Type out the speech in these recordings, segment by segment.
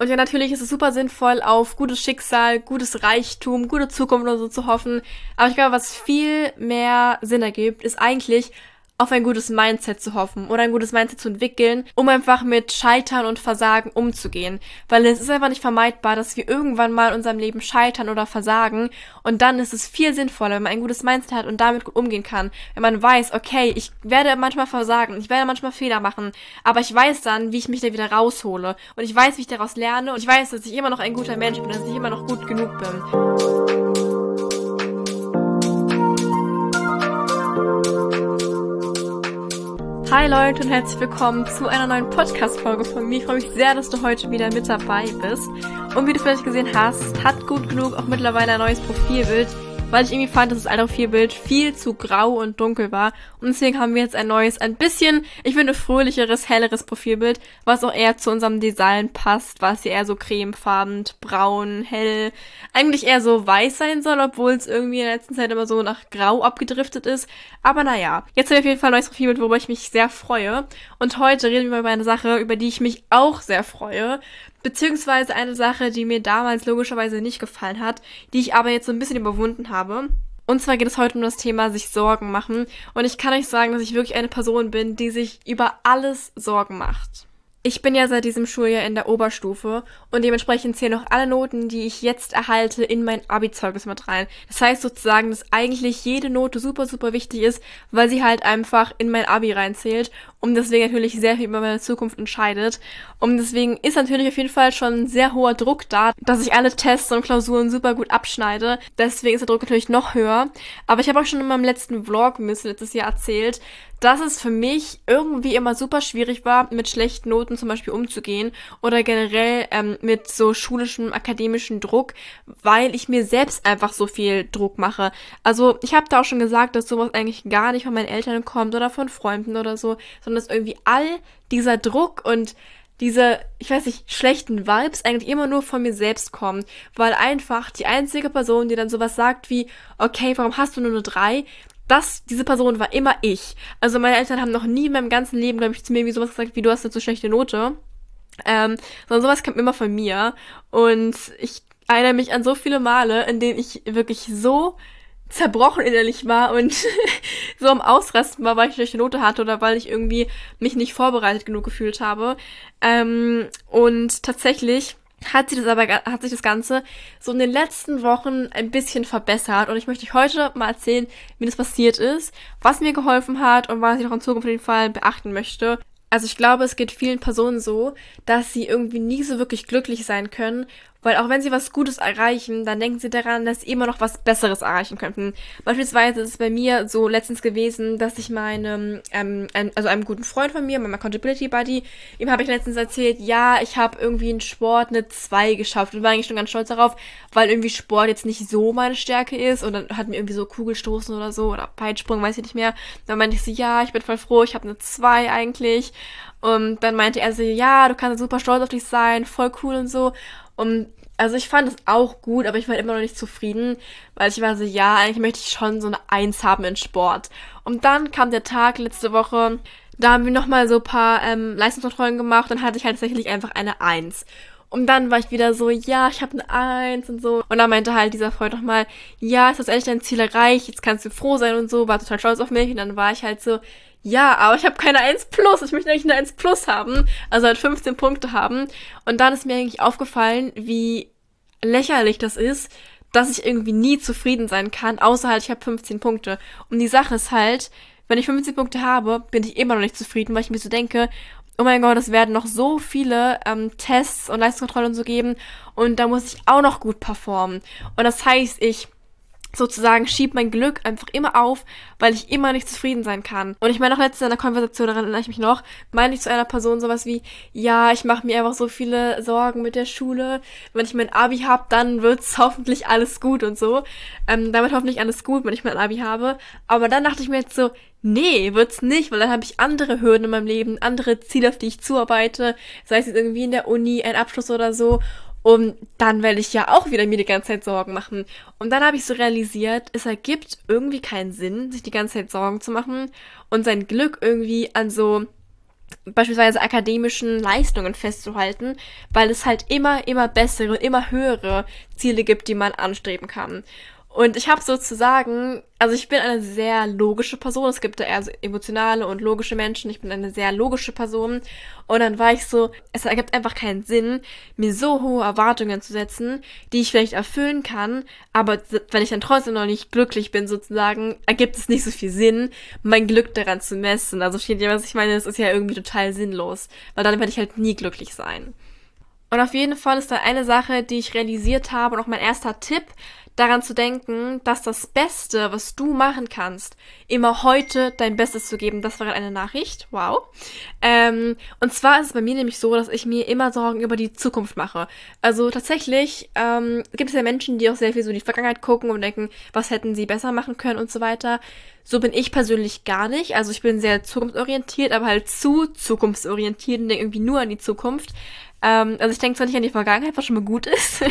Und ja, natürlich ist es super sinnvoll, auf gutes Schicksal, gutes Reichtum, gute Zukunft oder so zu hoffen. Aber ich glaube, was viel mehr Sinn ergibt, ist eigentlich auf ein gutes Mindset zu hoffen oder ein gutes Mindset zu entwickeln, um einfach mit Scheitern und Versagen umzugehen. Weil es ist einfach nicht vermeidbar, dass wir irgendwann mal in unserem Leben scheitern oder versagen. Und dann ist es viel sinnvoller, wenn man ein gutes Mindset hat und damit gut umgehen kann. Wenn man weiß, okay, ich werde manchmal versagen, ich werde manchmal Fehler machen, aber ich weiß dann, wie ich mich da wieder raushole. Und ich weiß, wie ich daraus lerne und ich weiß, dass ich immer noch ein guter Mensch bin, dass ich immer noch gut genug bin. Hi Leute und herzlich willkommen zu einer neuen Podcast-Folge von mir. Ich freue mich sehr, dass du heute wieder mit dabei bist. Und wie du vielleicht gesehen hast, hat gut genug auch mittlerweile ein neues Profilbild, weil ich irgendwie fand, dass das alte Profilbild viel zu grau und dunkel war. Und deswegen haben wir jetzt ein neues, ein bisschen, ich finde, fröhlicheres, helleres Profilbild, was auch eher zu unserem Design passt, was hier eher so cremefarben, braun, hell, eigentlich eher so weiß sein soll, obwohl es irgendwie in der letzten Zeit immer so nach grau abgedriftet ist. Aber naja, jetzt haben wir auf jeden Fall ein neues Profilbild, worüber ich mich sehr freue. Und heute reden wir über eine Sache, über die ich mich auch sehr freue. Beziehungsweise eine Sache, die mir damals logischerweise nicht gefallen hat, die ich aber jetzt so ein bisschen überwunden habe. Und zwar geht es heute um das Thema sich Sorgen machen. Und ich kann euch sagen, dass ich wirklich eine Person bin, die sich über alles Sorgen macht. Ich bin ja seit diesem Schuljahr in der Oberstufe und dementsprechend zählen auch alle Noten, die ich jetzt erhalte, in mein Abi-Zeugnis mit rein. Das heißt sozusagen, dass eigentlich jede Note super, super wichtig ist, weil sie halt einfach in mein Abi reinzählt und deswegen natürlich sehr viel über meine Zukunft entscheidet. Und deswegen ist natürlich auf jeden Fall schon ein sehr hoher Druck da, dass ich alle Tests und Klausuren super gut abschneide. Deswegen ist der Druck natürlich noch höher. Aber ich habe auch schon in meinem letzten Vlog letztes Jahr erzählt, dass es für mich irgendwie immer super schwierig war, mit schlechten Noten zum Beispiel umzugehen oder generell mit so schulischem, akademischem Druck, weil ich mir selbst einfach so viel Druck mache. Also ich habe da auch schon gesagt, dass sowas eigentlich gar nicht von meinen Eltern kommt oder von Freunden oder so, sondern dass irgendwie all dieser Druck und diese, ich weiß nicht, schlechten Vibes eigentlich immer nur von mir selbst kommen, weil einfach die einzige Person, die dann sowas sagt wie, okay, warum hast du nur eine 3? Diese Person war immer ich. Also meine Eltern haben noch nie in meinem ganzen Leben, glaube ich, zu mir irgendwie sowas gesagt, wie du hast eine so schlechte Note. Sondern sowas kam immer von mir. Und ich erinnere mich an so viele Male, in denen ich wirklich so zerbrochen innerlich war und so am Ausrasten war, weil ich eine schlechte Note hatte oder weil ich irgendwie mich nicht vorbereitet genug gefühlt habe. Und tatsächlich hat sich das Ganze so in den letzten Wochen ein bisschen verbessert und ich möchte euch heute mal erzählen, wie das passiert ist, was mir geholfen hat und was ich noch in Zukunft auf jeden Fall beachten möchte. Also ich glaube, es geht vielen Personen so, dass sie irgendwie nie so wirklich glücklich sein können, weil auch wenn sie was Gutes erreichen, dann denken sie daran, dass sie immer noch was Besseres erreichen könnten. Beispielsweise ist es bei mir so letztens gewesen, dass ich einem guten Freund von mir, meinem Accountability Buddy, ihm habe ich letztens erzählt, ja, ich habe irgendwie in Sport eine 2 geschafft und war eigentlich schon ganz stolz darauf, weil irgendwie Sport jetzt nicht so meine Stärke ist und dann hat mir irgendwie so Kugelstoßen oder so oder Peitschsprung, weiß ich nicht mehr. Dann meinte ich so, ja, ich bin voll froh, ich habe eine 2 eigentlich. Und dann meinte er so, ja, du kannst super stolz auf dich sein, voll cool und so. Und also ich fand es auch gut, aber ich war immer noch nicht zufrieden, weil ich war so, ja, eigentlich möchte ich schon so eine 1 haben in Sport. Und dann kam der Tag letzte Woche, da haben wir nochmal so ein paar Leistungskontrollen gemacht und dann hatte ich halt tatsächlich einfach eine 1. Und dann war ich wieder so, ja, ich habe eine 1 und so. Und dann meinte halt dieser Freund nochmal, ja, ist das endlich dein Ziel erreicht, jetzt kannst du froh sein und so, war total stolz auf mich. Und dann war ich halt so, ja, aber ich habe keine 1 plus. Ich möchte eigentlich eine 1 plus haben. Also halt 15 Punkte haben. Und dann ist mir eigentlich aufgefallen, wie lächerlich das ist, dass ich irgendwie nie zufrieden sein kann, außer halt ich habe 15 Punkte. Und die Sache ist halt, wenn ich 15 Punkte habe, bin ich immer noch nicht zufrieden, weil ich mir so denke, oh mein Gott, es werden noch so viele Tests und Leistungskontrollen und so geben und da muss ich auch noch gut performen. Und das heißt, ich sozusagen schiebe mein Glück einfach immer auf, weil ich immer nicht zufrieden sein kann. Und ich meine auch letztens in einer Konversation, daran erinnere ich mich noch, meinte ich zu einer Person sowas wie, ja, ich mache mir einfach so viele Sorgen mit der Schule. Wenn ich mein Abi habe, dann wird's hoffentlich alles gut und so. Damit hoffentlich alles gut, wenn ich mein Abi habe. Aber dann dachte ich mir jetzt so, nee, wird's nicht, weil dann habe ich andere Hürden in meinem Leben, andere Ziele, auf die ich zuarbeite, sei es jetzt irgendwie in der Uni, ein Abschluss oder so. Und dann werde ich ja auch wieder mir die ganze Zeit Sorgen machen. Und dann habe ich so realisiert, es ergibt irgendwie keinen Sinn, sich die ganze Zeit Sorgen zu machen und sein Glück irgendwie an so beispielsweise akademischen Leistungen festzuhalten, weil es halt immer bessere und immer höhere Ziele gibt, die man anstreben kann. Und ich habe sozusagen, also ich bin eine sehr logische Person, es gibt da eher so emotionale und logische Menschen, ich bin eine sehr logische Person und dann war ich so, es ergibt einfach keinen Sinn, mir so hohe Erwartungen zu setzen, die ich vielleicht erfüllen kann, aber wenn ich dann trotzdem noch nicht glücklich bin sozusagen, ergibt es nicht so viel Sinn, mein Glück daran zu messen. Also versteht ihr, was ich meine? Das ist ja irgendwie total sinnlos, weil dann werde ich halt nie glücklich sein. Und auf jeden Fall ist da eine Sache, die ich realisiert habe und auch mein erster Tipp, daran zu denken, dass das Beste, was du machen kannst, immer heute dein Bestes zu geben. Das war eine Nachricht. Wow. Und zwar ist es bei mir nämlich so, dass ich mir immer Sorgen über die Zukunft mache. Also tatsächlich gibt es ja Menschen, die auch sehr viel so in die Vergangenheit gucken und denken, was hätten sie besser machen können und so weiter. So bin ich persönlich gar nicht. Also ich bin sehr zukunftsorientiert, aber halt zu zukunftsorientiert und denke irgendwie nur an die Zukunft. Also ich denke zwar nicht an die Vergangenheit, was schon mal gut ist.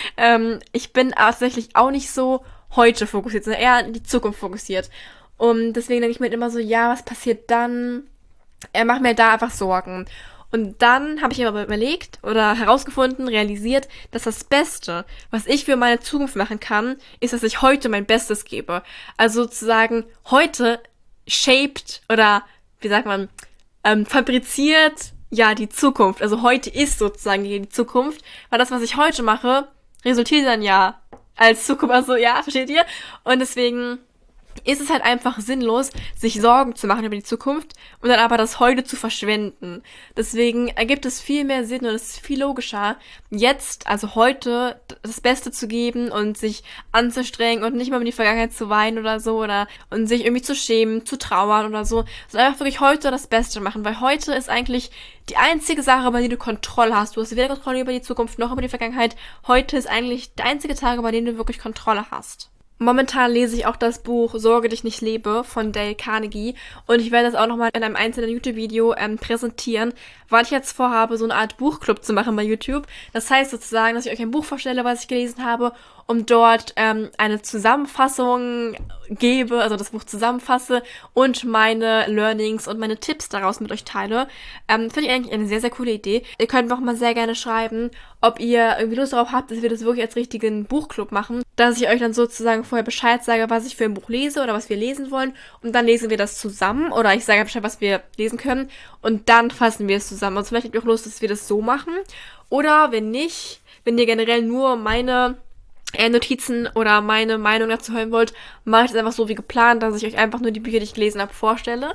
Ich bin aber tatsächlich auch nicht so heute fokussiert, sondern eher an die Zukunft fokussiert. Und deswegen denke ich mir immer so, ja, was passiert dann? Mach mir da einfach Sorgen. Und dann habe ich mir aber überlegt oder herausgefunden, realisiert, dass das Beste, was ich für meine Zukunft machen kann, ist, dass ich heute mein Bestes gebe. Also sozusagen heute shaped oder, wie sagt man, fabriziert ja die Zukunft. Also heute ist sozusagen die Zukunft, weil das, was ich heute mache, resultiert dann ja als Zukunft. Also ja, versteht ihr? Und deswegen ist es halt einfach sinnlos, sich Sorgen zu machen über die Zukunft und dann aber das heute zu verschwenden. Deswegen ergibt es viel mehr Sinn und es ist viel logischer, jetzt, also heute, das Beste zu geben und sich anzustrengen und nicht mal in die Vergangenheit zu weinen oder so und sich irgendwie zu schämen, zu trauern oder so, sondern einfach wirklich heute das Beste machen, weil heute ist eigentlich die einzige Sache, über die du Kontrolle hast. Du hast weder Kontrolle über die Zukunft noch über die Vergangenheit. Heute ist eigentlich der einzige Tag, über den du wirklich Kontrolle hast. Momentan lese ich auch das Buch Sorge dich nicht lebe von Dale Carnegie und ich werde das auch nochmal in einem einzelnen YouTube-Video präsentieren, weil ich jetzt vorhabe, so eine Art Buchclub zu machen bei YouTube. Das heißt sozusagen, dass ich euch ein Buch vorstelle, was ich gelesen habe und dort eine Zusammenfassung gebe, also das Buch zusammenfasse und meine Learnings und meine Tipps daraus mit euch teile. Finde ich eigentlich eine sehr, sehr coole Idee. Ihr könnt mir auch mal sehr gerne schreiben, ob ihr irgendwie Lust darauf habt, dass wir das wirklich als richtigen Buchclub machen, dass ich euch dann sozusagen vorher Bescheid sage, was ich für ein Buch lese oder was wir lesen wollen und dann lesen wir das zusammen oder ich sage Bescheid, was wir lesen können und dann fassen wir es zusammen. Also vielleicht habt ihr auch Lust, dass wir das so machen oder wenn nicht, wenn ihr generell nur meine Notizen oder meine Meinung dazu hören wollt, mache ich das einfach so wie geplant, dass ich euch einfach nur die Bücher, die ich gelesen habe, vorstelle.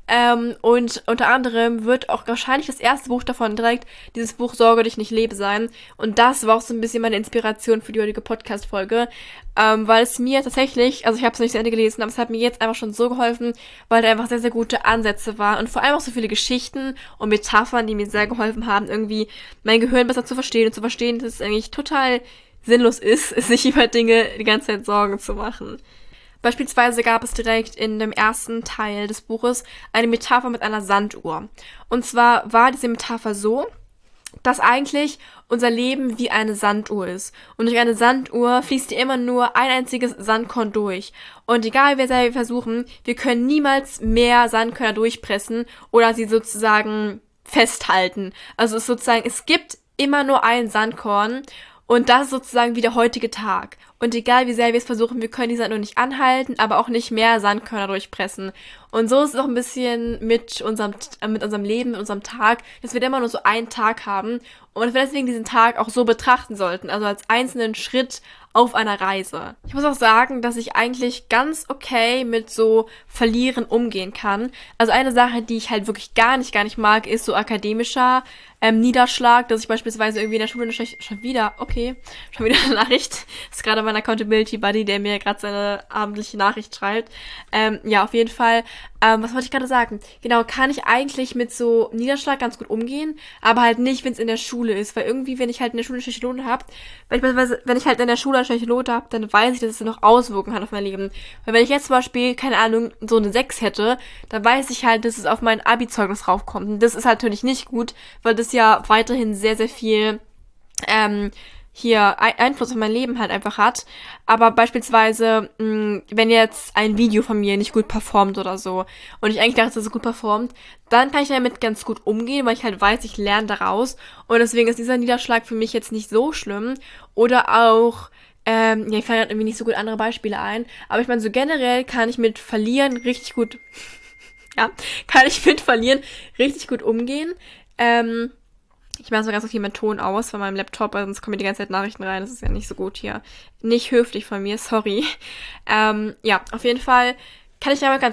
Und unter anderem wird auch wahrscheinlich das erste Buch davon direkt dieses Buch Sorge dich nicht lebe sein. Und das war auch so ein bisschen meine Inspiration für die heutige Podcast-Folge, weil es mir tatsächlich, also ich habe es nicht zu Ende gelesen, aber es hat mir jetzt einfach schon so geholfen, weil da einfach sehr, sehr gute Ansätze waren und vor allem auch so viele Geschichten und Metaphern, die mir sehr geholfen haben, irgendwie mein Gehirn besser zu verstehen und zu verstehen, dass es eigentlich total sinnlos ist, sich über Dinge die ganze Zeit Sorgen zu machen. Beispielsweise gab es direkt in dem ersten Teil des Buches eine Metapher mit einer Sanduhr. Und zwar war diese Metapher so, dass eigentlich unser Leben wie eine Sanduhr ist. Und durch eine Sanduhr fließt hier immer nur ein einziges Sandkorn durch. Und egal wie sehr wir versuchen, wir können niemals mehr Sandkörner durchpressen oder sie sozusagen festhalten. Also es ist sozusagen, es gibt immer nur ein Sandkorn. Und das ist sozusagen wie der heutige Tag. Und egal wie sehr wir es versuchen, wir können die Sanduhr nicht anhalten, aber auch nicht mehr Sandkörner durchpressen. Und so ist es auch ein bisschen mit unserem Leben, mit unserem Tag, dass wir immer nur so einen Tag haben und dass wir deswegen diesen Tag auch so betrachten sollten, also als einzelnen Schritt auf einer Reise. Ich muss auch sagen, dass ich eigentlich ganz okay mit so Verlieren umgehen kann. Also eine Sache, die ich halt wirklich gar nicht mag, ist so akademischer Niederschlag, dass ich beispielsweise irgendwie in der Schule schon wieder eine Nachricht, das ist gerade mein Accountability Buddy, der mir gerade seine abendliche Nachricht schreibt. Ja, auf jeden Fall. Was wollte ich gerade sagen? Genau, kann ich eigentlich mit so Niederschlag ganz gut umgehen, aber halt nicht, wenn es in der Schule ist, weil irgendwie, wenn ich halt in der Schule eine schlechte Note habe, wenn ich halt in der Schule eine schlechte Note habe, dann weiß ich, dass es noch Auswirkungen hat auf mein Leben. Weil wenn ich jetzt zum Beispiel, keine Ahnung, so eine 6 hätte, dann weiß ich halt, dass es auf mein Abi-Zeugnis raufkommt. Und das ist halt natürlich nicht gut, weil das ja weiterhin sehr, sehr viel, Einfluss auf mein Leben halt einfach hat. Aber beispielsweise, wenn jetzt ein Video von mir nicht gut performt oder so und ich eigentlich dachte, dass es gut performt, dann kann ich damit ganz gut umgehen, weil ich halt weiß, ich lerne daraus und deswegen ist dieser Niederschlag für mich jetzt nicht so schlimm. Oder auch, ich fallen halt irgendwie nicht so gut andere Beispiele ein, aber ich meine, so generell kann ich mit Verlieren richtig gut, ja, kann ich mit Verlieren richtig gut umgehen. Ich mache so ganz viel meinen Ton aus von meinem Laptop, weil sonst kommen mir die ganze Zeit Nachrichten rein. Das ist ja nicht so gut hier. Nicht höflich von mir, sorry. Ja, auf jeden Fall kann ich damit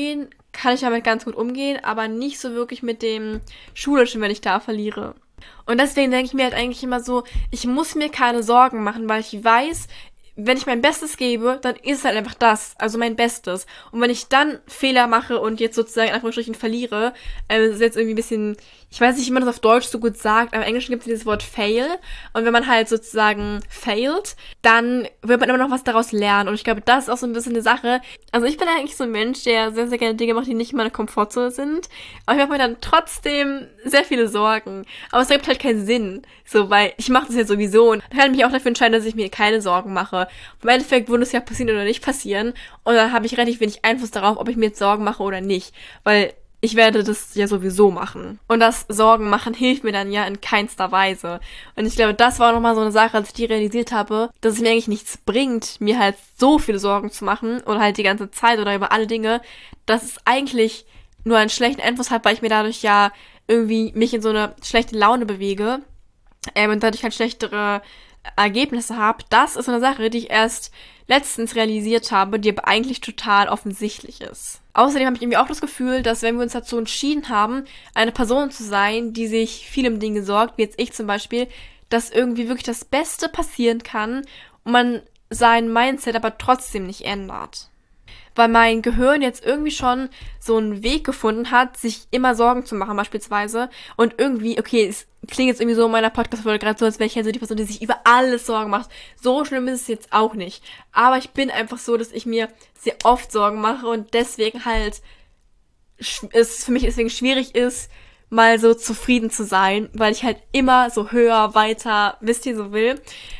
ganz gut umgehen, aber nicht so wirklich mit dem Schulischen, wenn ich da verliere. Und deswegen denke ich mir halt eigentlich immer so, ich muss mir keine Sorgen machen, weil ich weiß, wenn ich mein Bestes gebe, dann ist es halt einfach das, also mein Bestes. Und wenn ich dann Fehler mache und jetzt sozusagen in Anführungsstrichen verliere, ist jetzt irgendwie ein bisschen, ich weiß nicht, wie man das auf Deutsch so gut sagt, aber im Englischen gibt es dieses Wort fail. Und wenn man halt sozusagen failt, dann wird man immer noch was daraus lernen. Und ich glaube, das ist auch so ein bisschen eine Sache. Also ich bin eigentlich so ein Mensch, der sehr, sehr gerne Dinge macht, die nicht in meiner Komfortzone sind. Aber ich mache mir dann trotzdem sehr viele Sorgen. Aber es ergibt halt keinen Sinn. So, weil ich mache das ja sowieso. Und dann kann ich mich auch dafür entscheiden, dass ich mir keine Sorgen mache. Im Endeffekt würde es ja passieren oder nicht passieren. Und dann habe ich relativ wenig Einfluss darauf, ob ich mir jetzt Sorgen mache oder nicht. Weil ich werde das ja sowieso machen. Und das Sorgen machen hilft mir dann ja in keinster Weise. Und ich glaube, das war nochmal so eine Sache, als ich die realisiert habe, dass es mir eigentlich nichts bringt, mir halt so viele Sorgen zu machen oder halt die ganze Zeit oder über alle Dinge, dass es eigentlich nur einen schlechten Einfluss hat, weil ich mir dadurch ja irgendwie mich in so eine schlechte Laune bewege und dadurch halt schlechtere Ergebnisse habe. Das ist eine Sache, die ich erst letztens realisiert habe, die aber eigentlich total offensichtlich ist. Außerdem habe ich irgendwie auch das Gefühl, dass wenn wir uns dazu entschieden haben, eine Person zu sein, die sich viel um Dinge sorgt, wie jetzt ich zum Beispiel, dass irgendwie wirklich das Beste passieren kann und man sein Mindset aber trotzdem nicht ändert. Weil mein Gehirn jetzt irgendwie schon so einen Weg gefunden hat, sich immer Sorgen zu machen beispielsweise. Und irgendwie, okay, es klingt jetzt irgendwie so in meiner Podcast-Folge gerade so, als wäre ich halt so die Person, die sich über alles Sorgen macht. So schlimm ist es jetzt auch nicht. Aber ich bin einfach so, dass ich mir sehr oft Sorgen mache und deswegen halt es für mich deswegen schwierig ist, mal so zufrieden zu sein, weil ich halt immer so höher, weiter, wisst ihr, so will.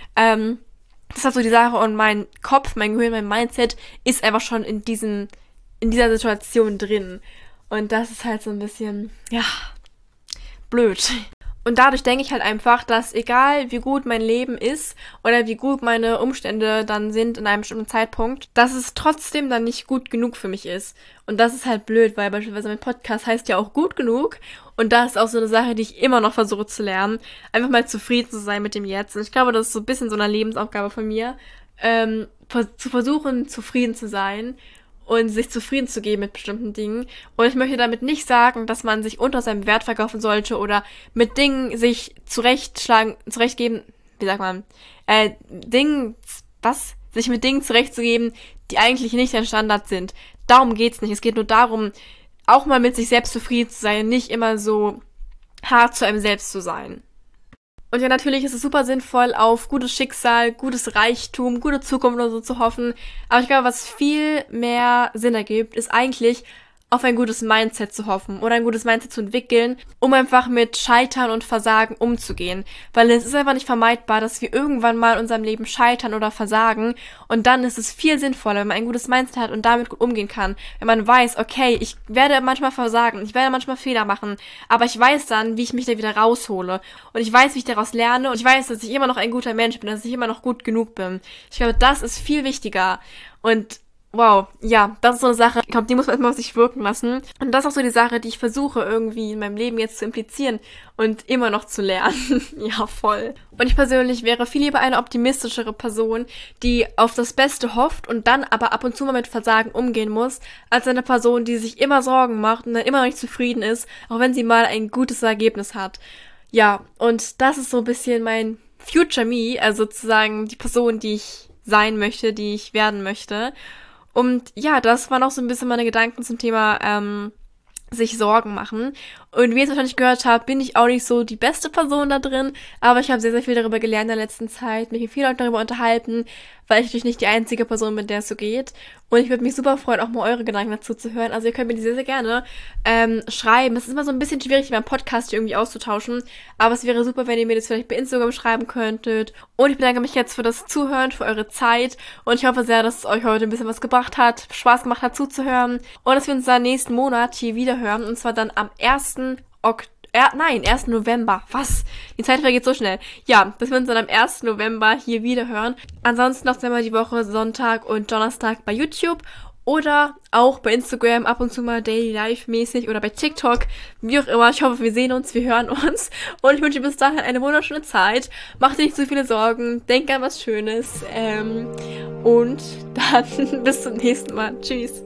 Das ist halt so die Sache und mein Kopf, mein Gehirn, mein Mindset ist einfach schon in dieser Situation drin. Und das ist halt so ein bisschen, ja, blöd. Und dadurch denke ich halt einfach, dass egal wie gut mein Leben ist oder wie gut meine Umstände dann sind in einem bestimmten Zeitpunkt, dass es trotzdem dann nicht gut genug für mich ist. Und das ist halt blöd, weil beispielsweise mein Podcast heißt ja auch gut genug. Und das ist auch so eine Sache, die ich immer noch versuche zu lernen. Einfach mal zufrieden zu sein mit dem Jetzt. Und ich glaube, das ist so ein bisschen so eine Lebensaufgabe von mir, zu versuchen, zufrieden zu sein und sich zufrieden zu geben mit bestimmten Dingen. Und ich möchte damit nicht sagen, dass man sich unter seinem Wert verkaufen sollte oder mit Dingen sich zurechtgeben, wie sagt man, sich mit Dingen zurechtzugeben, die eigentlich nicht der Standard sind. Darum geht's nicht. Es geht nur darum, auch mal mit sich selbst zufrieden zu sein, nicht immer so hart zu einem selbst zu sein. Und ja, natürlich ist es super sinnvoll, auf gutes Schicksal, gutes Reichtum, gute Zukunft oder so zu hoffen. Aber ich glaube, was viel mehr Sinn ergibt, ist eigentlich auf ein gutes Mindset zu hoffen oder ein gutes Mindset zu entwickeln, um einfach mit Scheitern und Versagen umzugehen. Weil es ist einfach nicht vermeidbar, dass wir irgendwann mal in unserem Leben scheitern oder versagen und dann ist es viel sinnvoller, wenn man ein gutes Mindset hat und damit gut umgehen kann. Wenn man weiß, okay, ich werde manchmal versagen, ich werde manchmal Fehler machen, aber ich weiß dann, wie ich mich da wieder raushole und ich weiß, wie ich daraus lerne und ich weiß, dass ich immer noch ein guter Mensch bin, dass ich immer noch gut genug bin. Ich glaube, das ist viel wichtiger und wow, ja, das ist so eine Sache, ich glaube, die muss man erstmal auf sich wirken lassen. Und das ist auch so die Sache, die ich versuche irgendwie in meinem Leben jetzt zu implizieren und immer noch zu lernen. Ja, voll. Und ich persönlich wäre viel lieber eine optimistischere Person, die auf das Beste hofft und dann aber ab und zu mal mit Versagen umgehen muss, als eine Person, die sich immer Sorgen macht und dann immer noch nicht zufrieden ist, auch wenn sie mal ein gutes Ergebnis hat. Ja, und das ist so ein bisschen mein Future Me, also sozusagen die Person, die ich sein möchte, die ich werden möchte. Und ja, das waren auch so ein bisschen meine Gedanken zum Thema sich Sorgen machen. Und wie ihr es wahrscheinlich gehört habt, bin ich auch nicht so die beste Person da drin, aber ich habe sehr, sehr viel darüber gelernt in der letzten Zeit, mich mit vielen Leuten darüber unterhalten, weil ich natürlich nicht die einzige Person bin, der es so geht. Und ich würde mich super freuen, auch mal eure Gedanken dazu zu hören. Also ihr könnt mir die sehr, sehr gerne schreiben. Es ist immer so ein bisschen schwierig, beim Podcast hier irgendwie auszutauschen, aber es wäre super, wenn ihr mir das vielleicht bei Instagram schreiben könntet. Und ich bedanke mich jetzt für das Zuhören, für eure Zeit und ich hoffe sehr, dass es euch heute ein bisschen was gebracht hat, Spaß gemacht hat zuzuhören und dass wir uns dann nächsten Monat hier wieder hören und zwar dann am 1. November. Was? Die Zeit vergeht so schnell. Ja, dass wir uns dann am 1. November hier wieder hören. Ansonsten noch zweimal die Woche, Sonntag und Donnerstag bei YouTube oder auch bei Instagram ab und zu mal Daily Life mäßig oder bei TikTok. Wie auch immer. Ich hoffe, wir sehen uns, wir hören uns. Und ich wünsche bis dahin eine wunderschöne Zeit. Macht dir nicht so viele Sorgen. Denk an was Schönes. Und dann bis zum nächsten Mal. Tschüss.